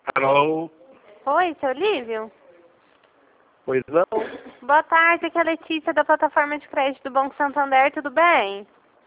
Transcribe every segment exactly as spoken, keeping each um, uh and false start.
Alô? Oi, seu Lívio? Pois não? Boa tarde, aqui é a Letícia da plataforma de crédito do Banco Santander, tudo bem?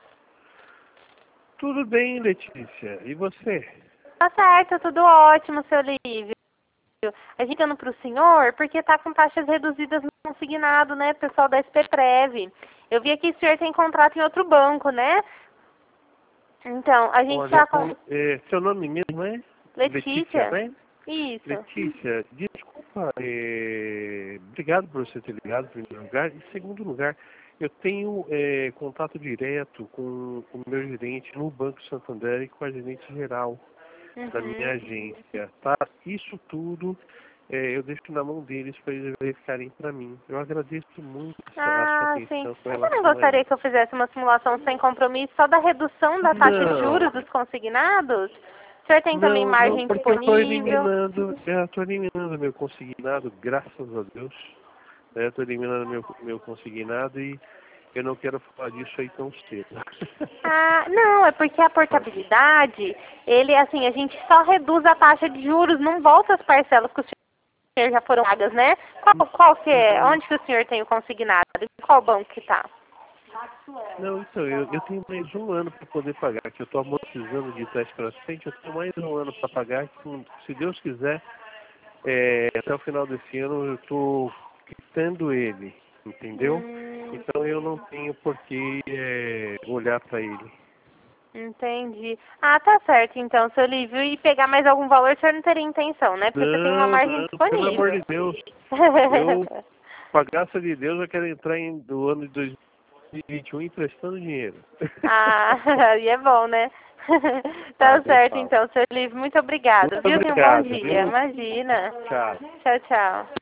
Tudo bem, Letícia. E você? Tá certo, tudo ótimo, seu Lívio. A gente ligando pro senhor porque tá com taxas reduzidas no consignado, né, pessoal da S P Prev. Eu vi aqui que o senhor tem contrato em outro banco, né? Então, a gente Olha, tá com... é, seu nome mesmo é? Letícia, Letícia? né? Isso. Letícia, desculpa, é, obrigado por você ter ligado, em primeiro lugar. Em segundo lugar, eu tenho é, contato direto com o meu gerente no Banco Santander e com a gerente geral da minha Uhum. agência, tá? Isso tudo é, eu deixo na mão deles para eles verificarem para mim. Eu agradeço muito a sua Ah, sim. atenção com Você não relação a gostaria isso. que eu fizesse uma simulação sem compromisso só da redução da taxa de Não, juros dos consignados? O senhor tem também não, não, margem porque eu estou disponível? eliminando, eu estou eliminando meu consignado, graças a Deus. Né? Estou eliminando meu, meu consignado e eu não quero falar disso aí tão cedo. Ah, não, é porque a portabilidade, ele, assim, a gente só reduz a taxa de juros, não volta as parcelas que o senhor já foram pagas, né? Qual, qual que é? Onde que o senhor tem o consignado? Em qual banco que tá? Não, então, eu, eu tenho mais um ano para poder pagar, que eu estou amortizando de trás para frente, eu tenho mais um ano para pagar, que, se Deus quiser, é, até o final desse ano eu estou quitando ele, entendeu? Hum, Então eu não tenho por que é, olhar para ele. entendi. Ah, tá certo então, seu Lívio. E pegar mais algum valor, o senhor não teria intenção, né? Porque você tem uma Não, margem não, pelo amor disponível. de Deus. Eu, com a graça de Deus, eu quero entrar em, do ano de dois mil e vinte e um emprestando dinheiro. Ah, e é bom, né? Ah, Tá nem certo fala. então, seu Lívio. Muito obrigada, Muito viu? Tenha um bom obrigado, dia. viu? Imagina. Tchau. Tchau, tchau.